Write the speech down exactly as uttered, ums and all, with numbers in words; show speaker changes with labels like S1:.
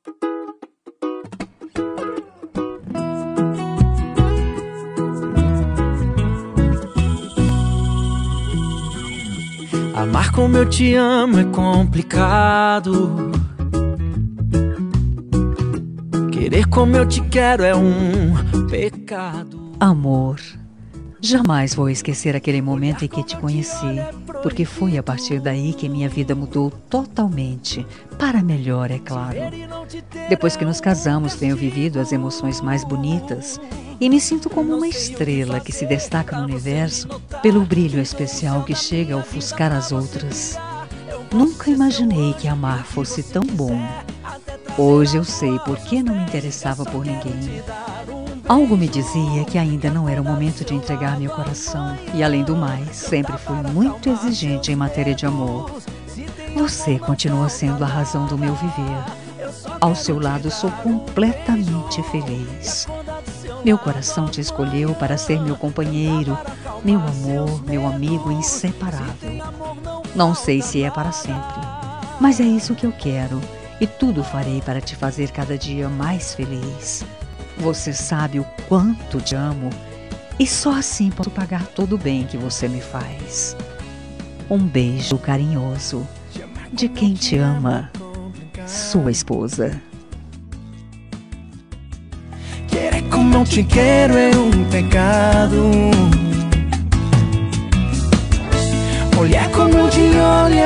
S1: Amar como eu te amo é complicado. Querer como eu te quero é um pecado.
S2: Amor, jamais vou esquecer aquele momento em que te conheci, porque foi a partir daí que minha vida mudou totalmente, para melhor, é claro. Depois que nos casamos, tenho vivido as emoções mais bonitas e me sinto como uma estrela que se destaca no universo pelo brilho especial que chega a ofuscar as outras. Nunca imaginei que amar fosse tão bom. Hoje eu sei por que não me interessava por ninguém. Algo me dizia que ainda não era o momento de entregar meu coração e, além do mais, sempre fui muito exigente em matéria de amor. Você continua sendo a razão do meu viver. Ao seu lado sou completamente feliz. Meu coração te escolheu para ser meu companheiro, meu amor, meu amigo inseparável. Não sei se é para sempre, mas é isso que eu quero e tudo farei para te fazer cada dia mais feliz. Você sabe o quanto te amo e só assim posso pagar todo o bem que você me faz. Um beijo carinhoso de quem te ama, sua esposa.
S1: Querer como eu te quero é um pecado. Olhar como eu te olho